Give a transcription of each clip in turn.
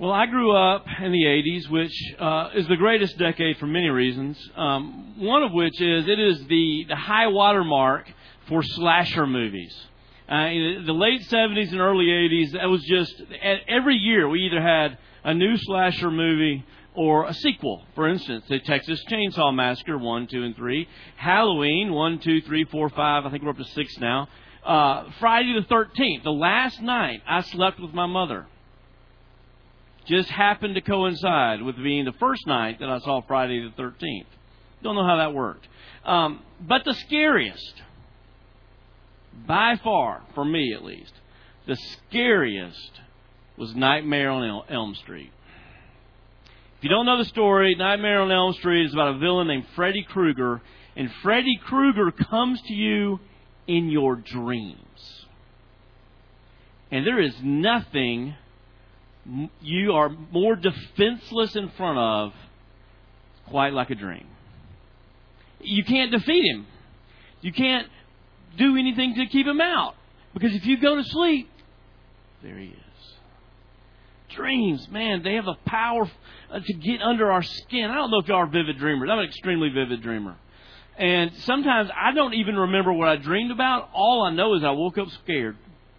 Well, I grew up in the 80s, which is the greatest decade for many reasons. One of which is it is the high water mark for slasher movies. In the late 70s and early 80s, that was just every year we either had a new slasher movie or a sequel. For instance, the Texas Chainsaw Massacre 1, 2, and 3, Halloween 1, 2, 3, 4, 5. I think we're up to 6 now. Friday the 13th, the last night I slept with my mother. Just happened to coincide with being the first night that I saw Friday the 13th. Don't know how that worked. But the scariest, by far, for me at least, the scariest was Nightmare on Elm Street. If you don't know the story, Nightmare on Elm Street is about a villain named Freddy Krueger. And Freddy Krueger comes to you in your dreams. And there is nothing you are more defenseless in front of quite like a dream. You can't defeat him. You can't do anything to keep him out. Because if you go to sleep, there he is. Dreams, man, they have a power to get under our skin. I don't know if you are vivid dreamers. I'm an extremely vivid dreamer. And sometimes I don't even remember what I dreamed about. All I know is I woke up scared.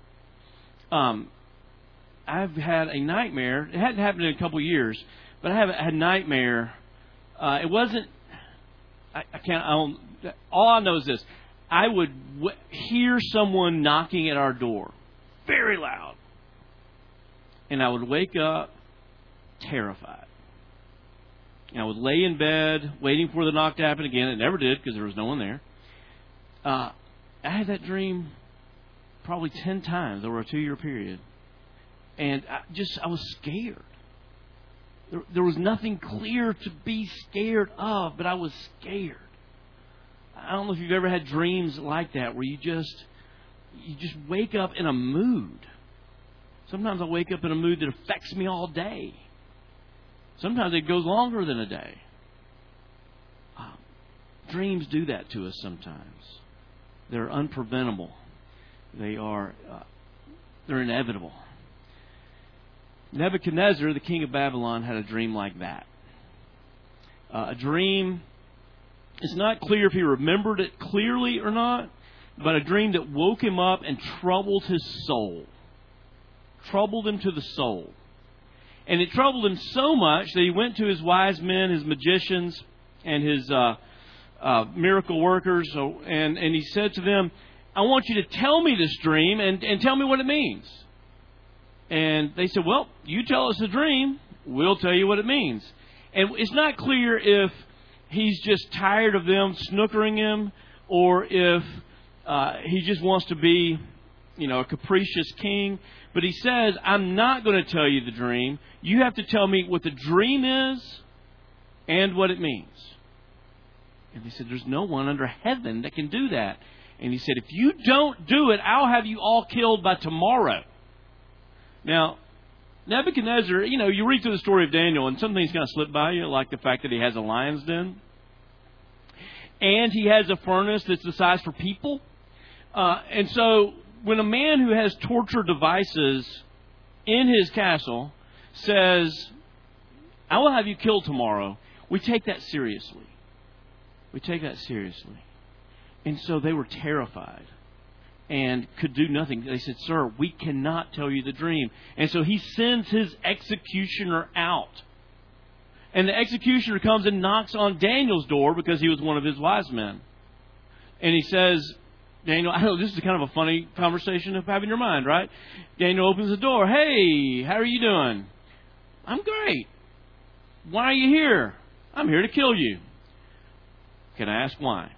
I've had a nightmare. It hadn't happened in a couple of years, but I had a nightmare. It wasn't. I can't. All I know is this: I would hear someone knocking at our door, very loud, and I would wake up terrified. And I would lay in bed waiting for the knock to happen again. It never did because there was no one there. I had that dream probably 10 times over a 2-year period. And I was scared. There was nothing clear to be scared of, but I was scared. I don't know if you've ever had dreams like that where you just wake up in a mood. Sometimes I wake up in a mood that affects me all day. Sometimes it goes longer than a day. Dreams do that to us sometimes. They're unpreventable. They're inevitable. Nebuchadnezzar, the king of Babylon, had a dream like that. A dream, it's not clear if he remembered it clearly or not, but a dream that woke him up and troubled his soul. Troubled him to the soul. And it troubled him so much that he went to his wise men, his magicians, and his miracle workers, and he said to them, I want you to tell me this dream and tell me what it means. And they said, well, you tell us the dream, we'll tell you what it means. And it's not clear if he's just tired of them snookering him or if he just wants to be, a capricious king. But he says, I'm not going to tell you the dream. You have to tell me what the dream is and what it means. And they said, there's no one under heaven that can do that. And he said, if you don't do it, I'll have you all killed by tomorrow. Now, Nebuchadnezzar, you read through the story of Daniel and some things kind of slip by you, like the fact that he has a lion's den. And he has a furnace that's the size for people. And so when a man who has torture devices in his castle says, I will have you killed tomorrow, we take that seriously. We take that seriously. And so they were terrified and could do nothing. They said, sir, we cannot tell you the dream. And so he sends his executioner out. And the executioner comes and knocks on Daniel's door because he was one of his wise men. And he says, Daniel, I know this is kind of a funny conversation to have in your mind, right? Daniel opens the door. Hey, how are you doing? I'm great. Why are you here? I'm here to kill you. Can I ask why?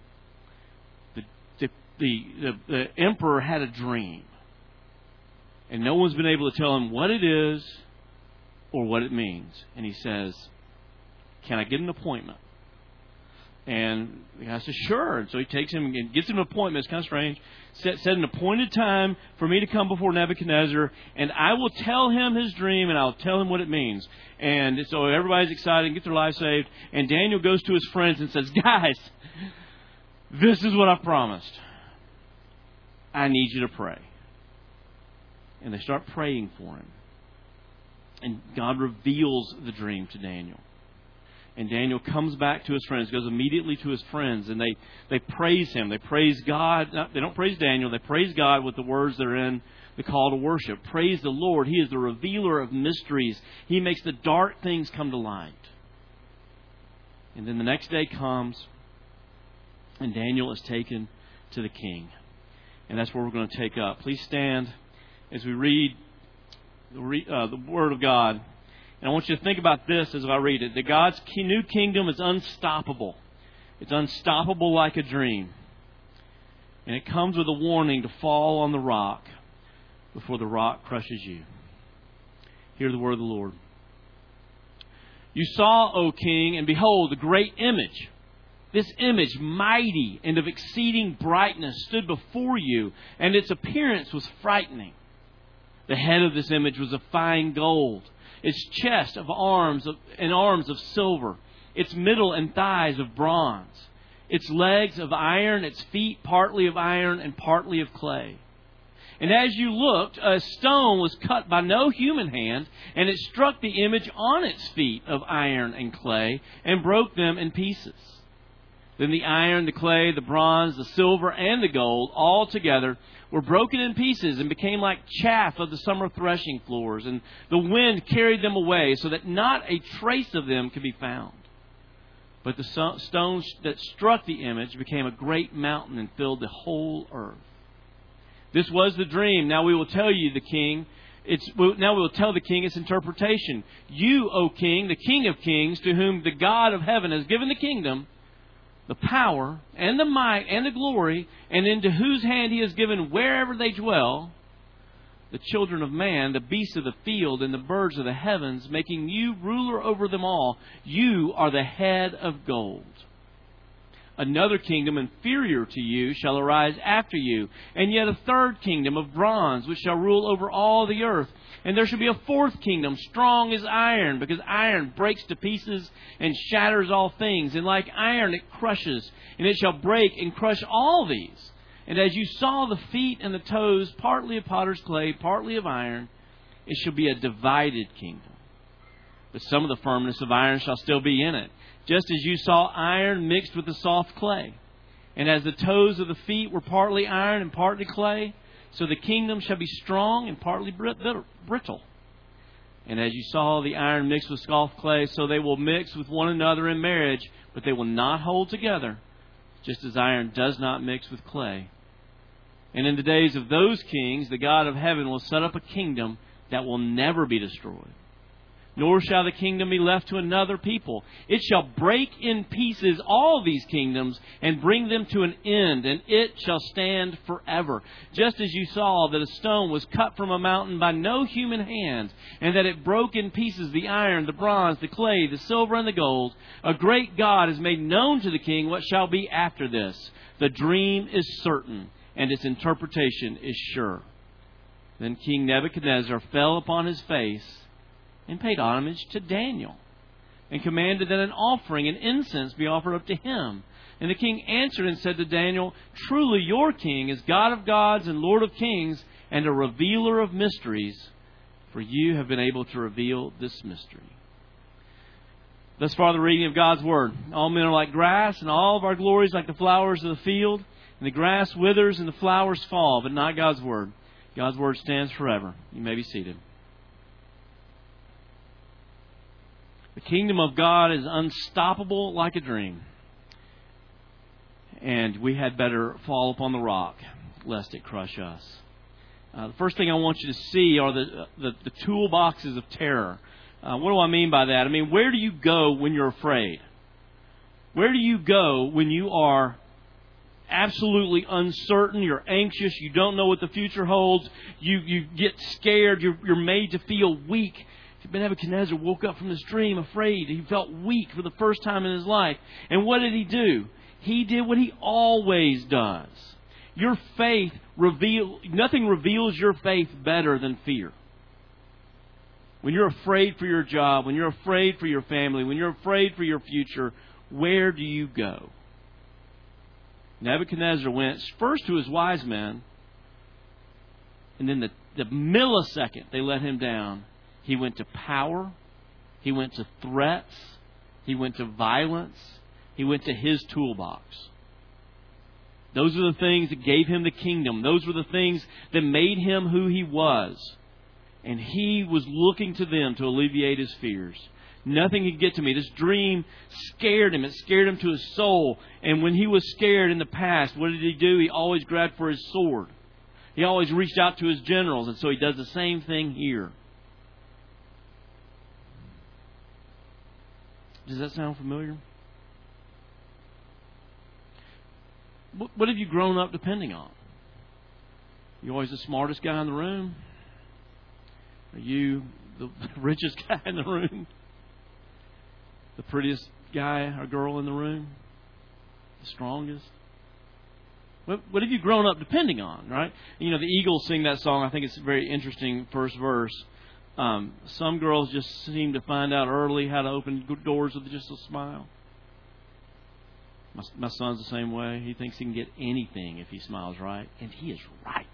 The emperor had a dream. And no one's been able to tell him what it is or what it means. And he says, can I get an appointment? And the guy says, sure. And so he takes him and gets him an appointment. It's kind of strange. Set an appointed time for me to come before Nebuchadnezzar, and I will tell him his dream, and I'll tell him what it means. And so everybody's excited and get their life saved. And Daniel goes to his friends and says, guys, this is what I promised. I need you to pray. And they start praying for him. And God reveals the dream to Daniel. And Daniel comes back to his friends, goes immediately to his friends, and they praise him. They praise God. They don't praise Daniel. They praise God with the words that are in the call to worship. Praise the Lord. He is the revealer of mysteries. He makes the dark things come to light. And then the next day comes, and Daniel is taken to the king. And that's where we're going to take up. Please stand as we read the Word of God. And I want you to think about this as I read it. That God's new kingdom is unstoppable. It's unstoppable like a dream. And it comes with a warning to fall on the rock before the rock crushes you. Hear the word of the Lord. You saw, O king, and behold, a great image. This image, mighty and of exceeding brightness, stood before you, and its appearance was frightening. The head of this image was of fine gold, its chest of arms of silver, its middle and thighs of bronze, its legs of iron, its feet partly of iron and partly of clay. And as you looked, a stone was cut by no human hand, and it struck the image on its feet of iron and clay, and broke them in pieces. Then the iron, the clay, the bronze, the silver, and the gold, all together, were broken in pieces and became like chaff of the summer threshing floors. And the wind carried them away, so that not a trace of them could be found. But the stones that struck the image became a great mountain and filled the whole earth. This was the dream. Now we will tell you, the king. Now we will tell the king its interpretation. You, O king, the King of kings, to whom the God of heaven has given the kingdom, the power and the might and the glory, and into whose hand He has given wherever they dwell, the children of man, the beasts of the field, and the birds of the heavens, making you ruler over them all. You are the head of gold. Another kingdom inferior to you shall arise after you, and yet a third kingdom of bronze, which shall rule over all the earth. And there shall be a fourth kingdom, strong as iron, because iron breaks to pieces and shatters all things. And like iron it crushes, and it shall break and crush all these. And as you saw the feet and the toes, partly of potter's clay, partly of iron, it shall be a divided kingdom. But some of the firmness of iron shall still be in it, just as you saw iron mixed with the soft clay. And as the toes of the feet were partly iron and partly clay, so the kingdom shall be strong and partly brittle. And as you saw the iron mixed with soft clay, so they will mix with one another in marriage, but they will not hold together, just as iron does not mix with clay. And in the days of those kings, the God of heaven will set up a kingdom that will never be destroyed. Nor shall the kingdom be left to another people. It shall break in pieces all these kingdoms and bring them to an end, and it shall stand forever. Just as you saw that a stone was cut from a mountain by no human hand, and that it broke in pieces the iron, the bronze, the clay, the silver, and the gold, a great God has made known to the king what shall be after this. The dream is certain, and its interpretation is sure. Then King Nebuchadnezzar fell upon his face and paid homage to Daniel, and commanded that an offering and incense be offered up to him. And the king answered and said to Daniel, Truly your king is God of gods and Lord of kings, and a revealer of mysteries, for you have been able to reveal this mystery. Thus far the reading of God's Word. All men are like grass, and all of our glories like the flowers of the field. And the grass withers and the flowers fall, but not God's Word. God's Word stands forever. You may be seated. The kingdom of God is unstoppable like a dream. And we had better fall upon the rock, lest it crush us. The first thing I want you to see are the toolboxes of terror. What do I mean by that? I mean, where do you go when you're afraid? Where do you go when you are absolutely uncertain, you're anxious, you don't know what the future holds, you get scared, you're made to feel weak? Nebuchadnezzar woke up from this dream afraid. He felt weak for the first time in his life. And what did he do? He did what he always does. Your faith nothing reveals your faith better than fear. When you're afraid for your job, when you're afraid for your family, when you're afraid for your future, where do you go? Nebuchadnezzar went first to his wise men, and then the millisecond they let him down, He went to power. He went to threats. He went to violence. He went to his toolbox. Those are the things that gave him the kingdom. Those were the things that made him who he was. And he was looking to them to alleviate his fears. Nothing could get to me. This dream scared him. It scared him to his soul. And when he was scared in the past, what did he do? He always grabbed for his sword. He always reached out to his generals. And so he does the same thing here. Does that sound familiar? What have you grown up depending on? You always the smartest guy in the room? Are you the richest guy in the room? The prettiest guy or girl in the room? The strongest? What have you grown up depending on, right? You know, the Eagles sing that song. I think it's a very interesting first verse. Some girls just seem to find out early how to open doors with just a smile. My son's the same way. He thinks he can get anything if he smiles right. And he is right.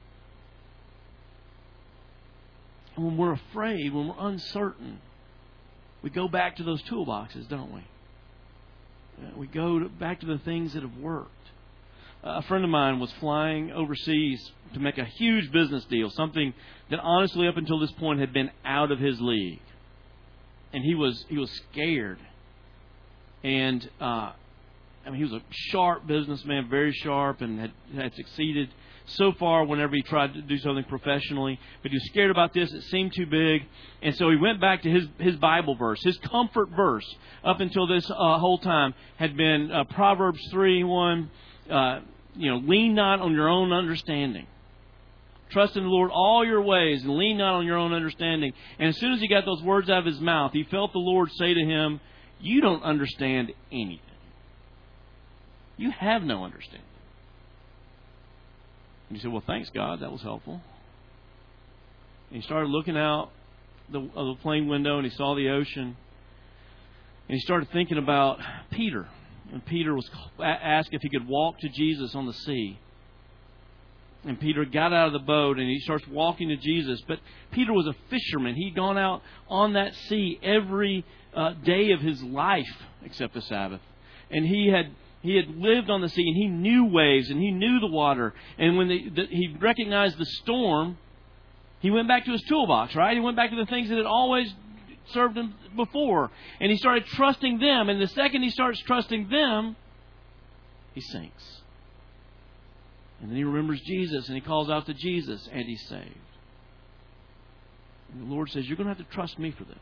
And when we're afraid, when we're uncertain, we go back to those toolboxes, don't we? We go back to the things that have worked. A friend of mine was flying overseas to make a huge business deal, something that honestly up until this point had been out of his league. And he was scared. And he was a sharp businessman, very sharp, and had succeeded so far whenever he tried to do something professionally. But he was scared about this. It seemed too big. And so he went back to his Bible verse. His comfort verse up until this whole time had been Proverbs 3:1. Lean not on your own understanding. Trust in the Lord all your ways and lean not on your own understanding. And as soon as he got those words out of his mouth, he felt the Lord say to him, you don't understand anything. You have no understanding. And he said, well, thanks, God. That was helpful. And he started looking out of the plane window and he saw the ocean. And he started thinking about Peter. And Peter was asked if he could walk to Jesus on the sea. And Peter got out of the boat and he starts walking to Jesus. But Peter was a fisherman. He'd gone out on that sea every day of his life except the Sabbath. And he had lived on the sea and he knew waves and he knew the water. And when he recognized the storm, he went back to his toolbox, right? He went back to the things that had always served him before. And he started trusting them. And the second he starts trusting them, he sinks. And then he remembers Jesus and he calls out to Jesus and he's saved. And the Lord says, you're going to have to trust me for this.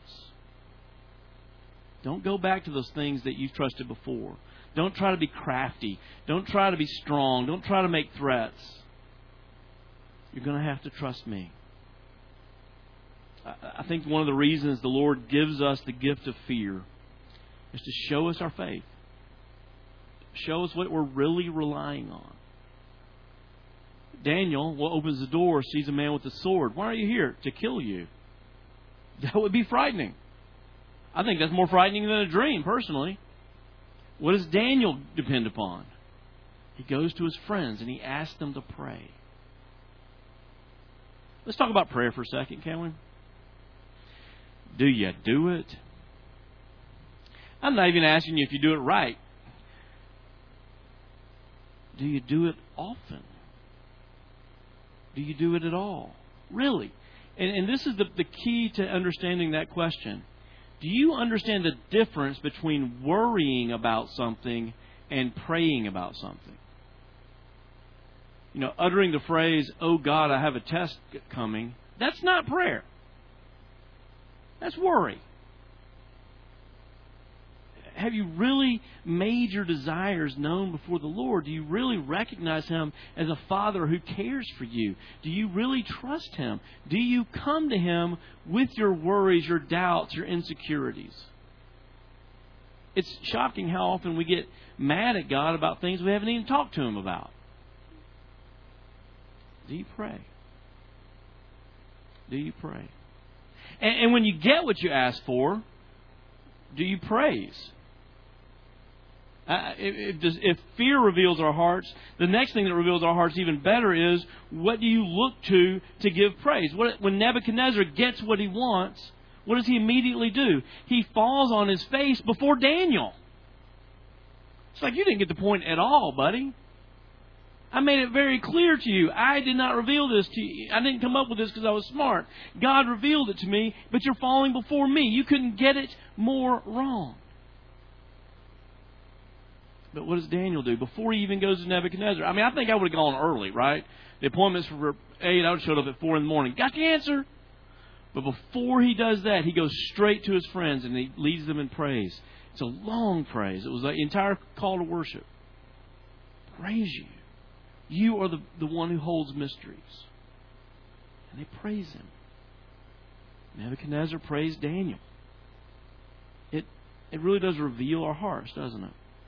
Don't go back to those things that you've trusted before. Don't try to be crafty. Don't try to be strong. Don't try to make threats. You're going to have to trust me. I think one of the reasons the Lord gives us the gift of fear is to show us our faith. Show us what we're really relying on. Daniel opens the door, sees a man with a sword. Why are you here? To kill you. That would be frightening. I think that's more frightening than a dream, personally. What does Daniel depend upon? He goes to his friends and he asks them to pray. Let's talk about prayer for a second, can we? Do you do it? I'm not even asking you if you do it right. Do you do it often? Do you do it at all? Really? And this is the key to understanding that question. Do you understand the difference between worrying about something and praying about something? You know, uttering the phrase, oh God, I have a test coming, that's not prayer. That's worry. Have you really made your desires known before the Lord? Do you really recognize Him as a Father who cares for you? Do you really trust Him? Do you come to Him with your worries, your doubts, your insecurities? It's shocking how often we get mad at God about things we haven't even talked to Him about. Do you pray? Do you pray? And when you get what you ask for, do you praise? If fear reveals our hearts, the next thing that reveals our hearts even better is, what do you look to give praise? When Nebuchadnezzar gets what he wants, what does he immediately do? He falls on his face before Daniel. It's like, you didn't get the point at all, buddy. I made it very clear to you. I did not reveal this to you. I didn't come up with this because I was smart. God revealed it to me, but you're falling before me. You couldn't get it more wrong. But what does Daniel do before he even goes to Nebuchadnezzar? I mean, I think I would have gone early, right? The appointment's for 8. I would have showed up at 4 in the morning. Got the answer? But before he does that, he goes straight to his friends and he leads them in praise. It's a long praise. It was the entire call to worship. Praise you. You are the one who holds mysteries. And they praise him. Nebuchadnezzar praised Daniel. It really does reveal our hearts, doesn't it?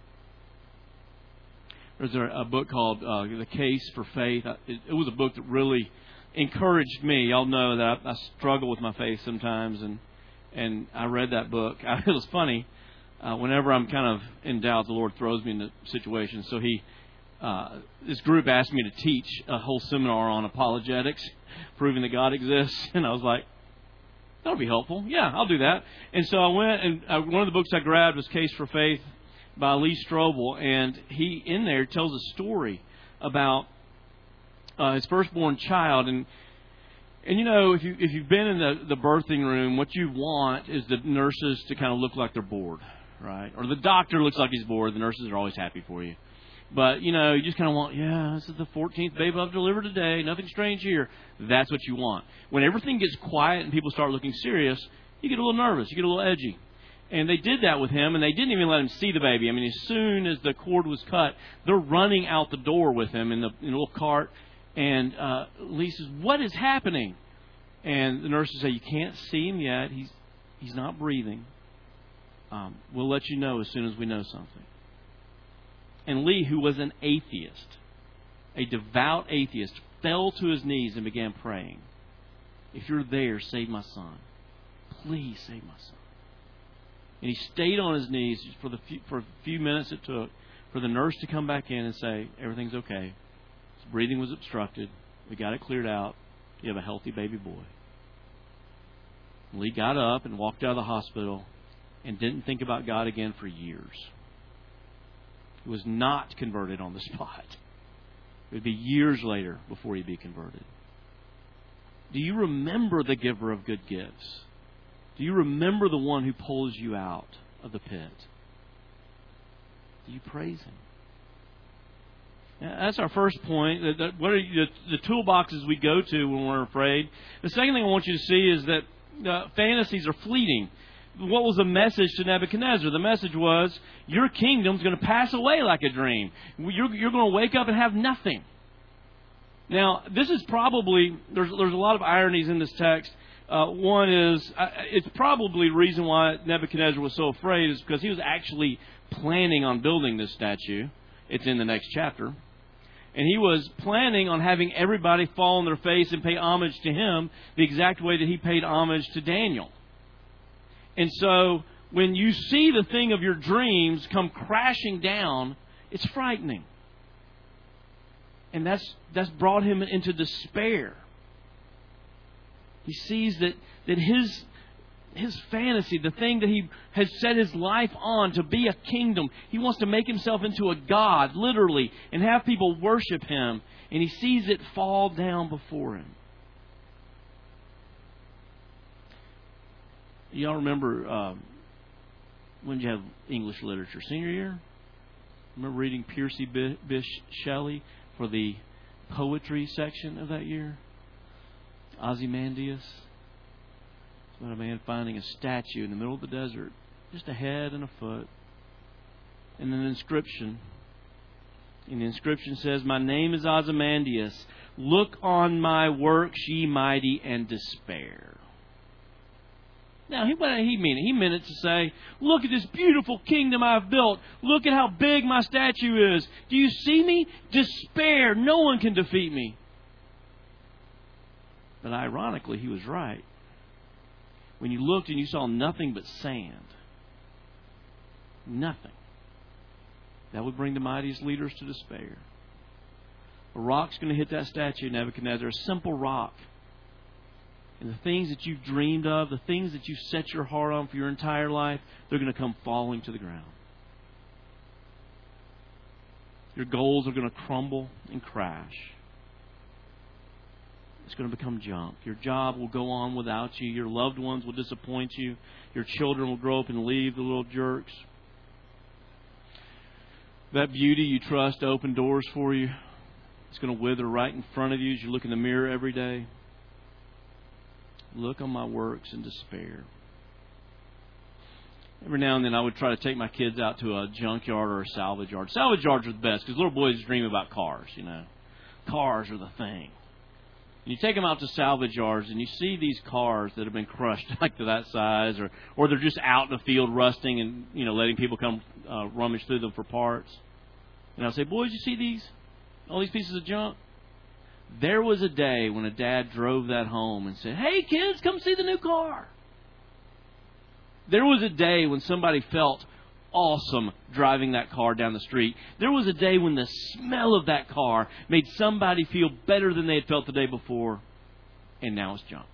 There's a book called The Case for Faith. It was a book that really encouraged me. Y'all know that I struggle with my faith sometimes, and I read that book. It was funny. Whenever I'm kind of in doubt, the Lord throws me into situations. So this group asked me to teach a whole seminar on apologetics, proving that God exists, and I was like, that'll be helpful. Yeah, I'll do that. And so I went, and one of the books I grabbed was Case for Faith by Lee Strobel, and he in there tells a story about his firstborn child, and you know, if you've been in the birthing room, what you want is the nurses to kind of look like they're bored, right? Or the doctor looks like he's bored. The nurses are always happy for you, but you know, you just kind of want, this is the 14th baby I've delivered today. Nothing strange here. That's what you want. When everything gets quiet and people start looking serious, you get a little nervous. You get a little edgy. And they did that with him, and they didn't even let him see the baby. I mean, as soon as the cord was cut, they're running out the door with him in a little cart. And Lee says, "What is happening?" And the nurses say, "You can't see him yet. He's not breathing. We'll let you know as soon as we know something." And Lee, who was an atheist, a devout atheist, fell to his knees and began praying. "If you're there, save my son. Please save my son." And he stayed on his knees for a few minutes it took for the nurse to come back in and say, "Everything's okay. His breathing was obstructed. We got it cleared out. You have a healthy baby boy." And Lee got up and walked out of the hospital and didn't think about God again for years. He was not converted on the spot. It would be years later before he'd be converted. Do you remember the giver of good gifts? Do you remember the one who pulls you out of the pit? Do you praise him? That's our first point. What are the toolboxes we go to when we're afraid? The second thing I want you to see is that fantasies are fleeting. What was the message to Nebuchadnezzar? The message was, your kingdom's going to pass away like a dream. You're going to wake up and have nothing. Now, this is probably, there's a lot of ironies in this text. One is, it's probably the reason why Nebuchadnezzar was so afraid is because he was actually planning on building this statue. It's in the next chapter. And he was planning on having everybody fall on their face and pay homage to him the exact way that he paid homage to Daniel. And so when you see the thing of your dreams come crashing down, it's frightening. And that's brought him into despair. He sees that his fantasy, the thing that he has set his life on to be a kingdom, he wants to make himself into a god, literally, and have people worship him. And he sees it fall down before him. Y'all remember when did you have English literature? Senior year? Remember reading Percy Bysshe Shelley for the poetry section of that year? Ozymandias. It's about a man finding a statue in the middle of the desert, just a head and a foot, and an inscription. And the inscription says, "My name is Ozymandias. Look on my works, ye mighty, and despair." Now, what did he mean? He meant it to say, look at this beautiful kingdom I've built. Look at how big my statue is. Do you see me? Despair. No one can defeat me. But ironically, he was right. When you looked and you saw nothing but sand. Nothing. That would bring the mightiest leaders to despair. A rock's going to hit that statue, Nebuchadnezzar, a simple rock. And the things that you've dreamed of, the things that you've set your heart on for your entire life, they're going to come falling to the ground. Your goals are going to crumble and crash. It's going to become junk. Your job will go on without you. Your loved ones will disappoint you. Your children will grow up and leave the little jerks. That beauty you trust to open doors for you, it's going to wither right in front of you as you look in the mirror every day. Look on my works in despair. Every now and then I would try to take my kids out to a junkyard or a salvage yard. Salvage yards are the best because little boys dream about cars, you know. Cars are the thing. And you take them out to salvage yards and you see these cars that have been crushed like to that size, or they're just out in the field rusting and, you know, letting people come rummage through them for parts. And I'll say, boys, you see these? All these pieces of junk? There was a day when a dad drove that home and said, hey, kids, come see the new car. There was a day when somebody felt awesome driving that car down the street. There was a day when the smell of that car made somebody feel better than they had felt the day before. And now it's junk.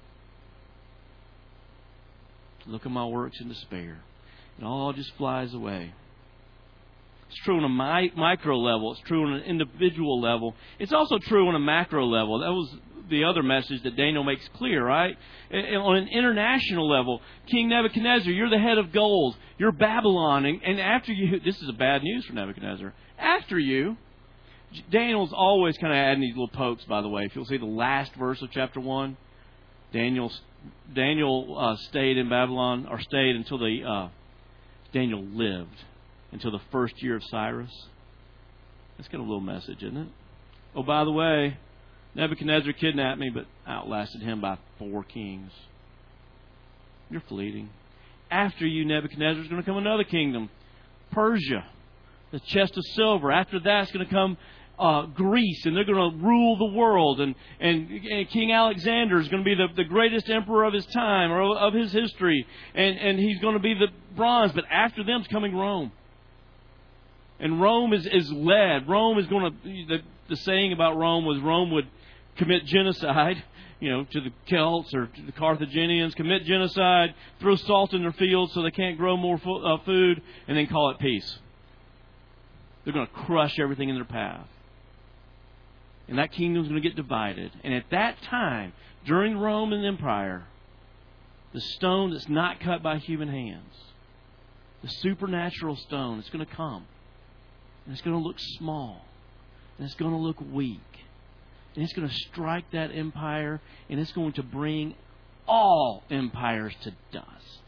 Look at my works in despair. It all just flies away. It's true on a micro level. It's true on an individual level. It's also true on a macro level. That was the other message that Daniel makes clear, right? On an international level, King Nebuchadnezzar, you're the head of gold. You're Babylon. And after you, this is a bad news for Nebuchadnezzar. After you, Daniel's always kind of adding these little pokes, by the way. If you'll see the last verse of chapter 1, Daniel stayed in Babylon, or stayed until Daniel lived until the first year of Cyrus. That's got a little message, isn't it? Oh, by the way, Nebuchadnezzar kidnapped me, but outlasted him by 4 kings. You're fleeting. After you, Nebuchadnezzar, is going to come another kingdom, Persia, the chest of silver. After that, it's going to come Greece, and they're going to rule the world. And King Alexander is going to be the greatest emperor of his time, or of his history. And he's going to be the bronze. But after them is coming Rome. And Rome is led. Rome is going to... The saying about Rome was Rome would commit genocide, you know, to the Celts or to the Carthaginians, commit genocide, throw salt in their fields so they can't grow more food, and then call it peace. They're going to crush everything in their path. And that kingdom's going to get divided. And at that time, during Roman Empire, the stone that's not cut by human hands, the supernatural stone, it's going to come. And it's going to look small. And it's going to look weak. And it's going to strike that empire. And it's going to bring all empires to dust.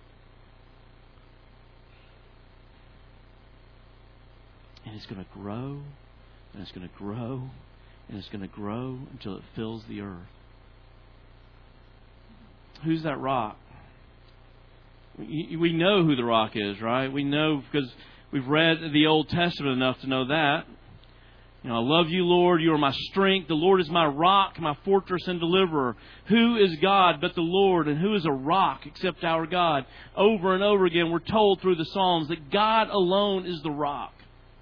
And it's going to grow. And it's going to grow. And it's going to grow until it fills the earth. Who's that rock? We know who the rock is, right? We know because we've read the Old Testament enough to know that. You know, I love you, Lord. You are my strength. The Lord is my rock, my fortress and deliverer. Who is God but the Lord? And who is a rock except our God? Over and over again, we're told through the Psalms that God alone is the rock.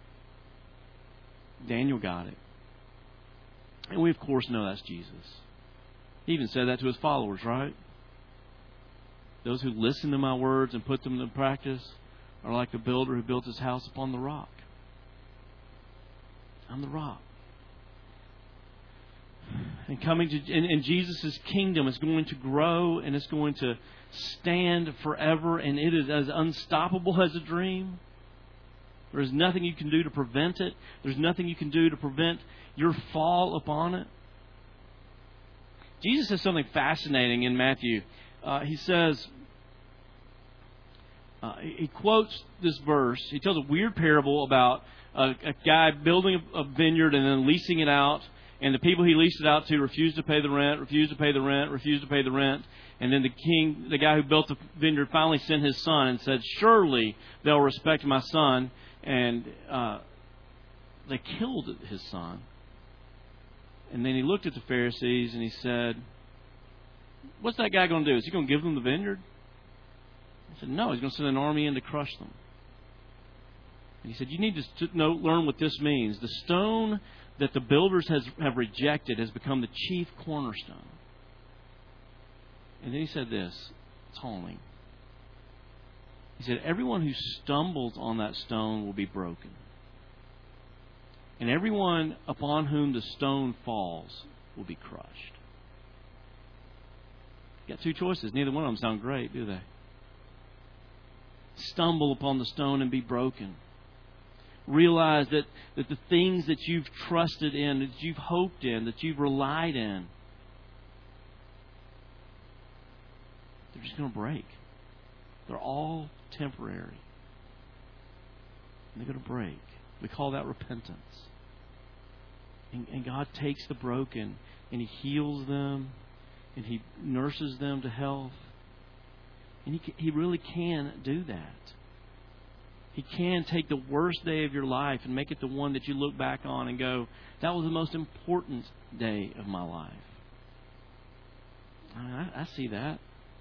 Daniel got it. And we, of course, know that's Jesus. He even said that to his followers, right? Those who listen to my words and put them into practice are like the builder who built his house upon the rock. I'm the rock. And coming to and Jesus' kingdom is going to grow and it's going to stand forever, and it is as unstoppable as a dream. There is nothing you can do to prevent it. There's nothing you can do to prevent your fall upon it. Jesus says something fascinating in Matthew. He says, he quotes this verse. He tells a weird parable about a guy building a vineyard and then leasing it out. And the people he leased it out to refused to pay the rent, refused to pay the rent, refused to pay the rent. And then the guy who built the vineyard finally sent his son and said, surely they'll respect my son. And they killed his son. And then he looked at the Pharisees and he said, what's that guy going to do? Is he going to give them the vineyard? He said, no, he's going to send an army in to crush them. And he said, you need to learn what this means. The stone that the builders have rejected has become the chief cornerstone. And then he said this, taunting. He said, everyone who stumbles on that stone will be broken. And everyone upon whom the stone falls will be crushed. You got two choices. Neither one of them sound great, do they? Stumble upon the stone and be broken. Realize that the things that you've trusted in, that you've hoped in, that you've relied in, they're just going to break. They're all temporary. And they're going to break. We call that repentance. And God takes the broken and He heals them and He nurses them to health. And He really can do that. He can take the worst day of your life and make it the one that you look back on and go, that was the most important day of my life. I see that.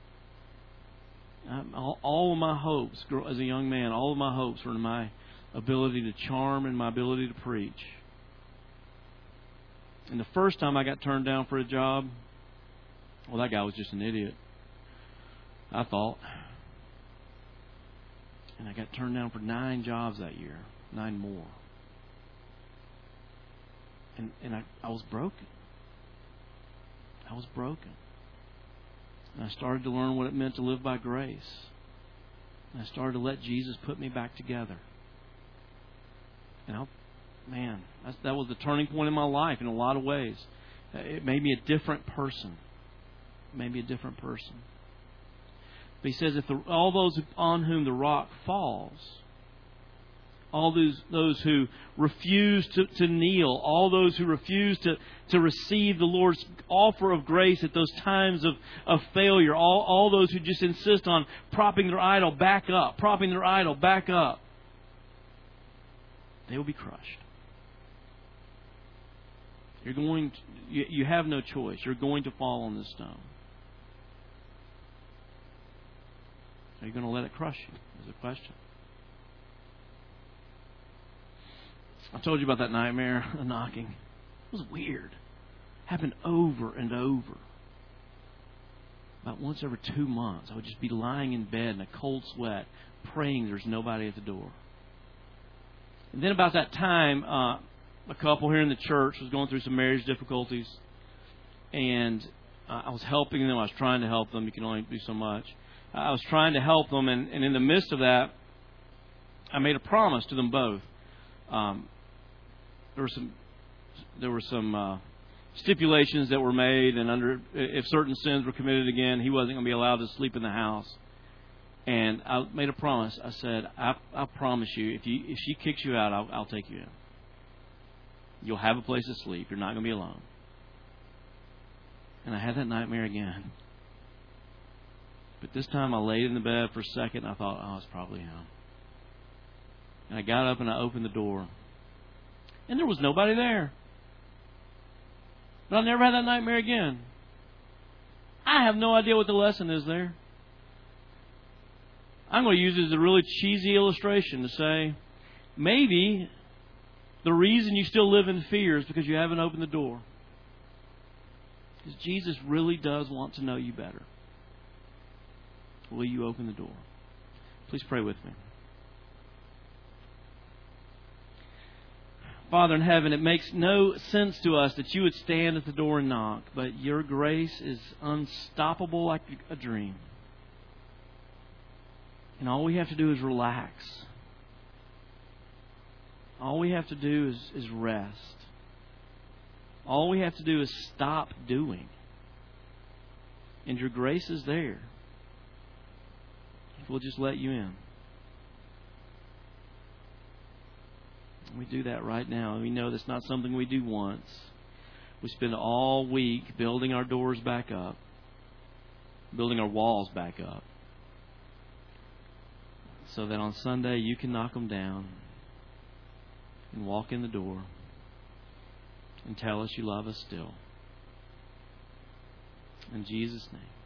All of my hopes, as a young man, all of my hopes were in my ability to charm and my ability to preach. And the first time I got turned down for a job, well, that guy was just an idiot, I thought. And I got turned down for 9 jobs that year. 9 more. And I was broken. I was broken. And I started to learn what it meant to live by grace. And I started to let Jesus put me back together. And that was the turning point in my life in a lot of ways. It made me a different person. But he says, all those on whom the rock falls, all those who refuse to kneel, all those who refuse to receive the Lord's offer of grace at those times of failure, all those who just insist on propping their idol back up, they will be crushed. You have no choice. You're going to fall on this stone. Are you going to let it crush you? Is the question. I told you about that nightmare, the knocking. It was weird. Happened over and over. About once every 2 months, I would just be lying in bed in a cold sweat, praying there's nobody at the door. And then about that time, a couple here in the church was going through some marriage difficulties. And I was helping them. I was trying to help them. You can only do so much. I was trying to help them, and in the midst of that, I made a promise to them both. There were some stipulations that were made, and if certain sins were committed again, he wasn't going to be allowed to sleep in the house. And I made a promise. I said, I promise you, if she kicks you out, I'll take you in. You'll have a place to sleep. You're not going to be alone. And I had that nightmare again. But this time I laid in the bed for a second and I thought, it's probably him. And I got up and I opened the door. And there was nobody there. But I'll never have that nightmare again. I have no idea what the lesson is there. I'm going to use it as a really cheesy illustration to say, maybe the reason you still live in fear is because you haven't opened the door. Because Jesus really does want to know you better. Will you open the door? Please pray with me. Father in heaven, it makes no sense to us that you would stand at the door and knock, but your grace is unstoppable like a dream. And all we have to do is relax. All we have to do is rest. All we have to do is stop doing. And your grace is there. If we'll just let you in. We do that right now. We know that's not something we do once. We spend all week building our doors back up. Building our walls back up. So that on Sunday you can knock them down. And walk in the door. And tell us you love us still. In Jesus' name.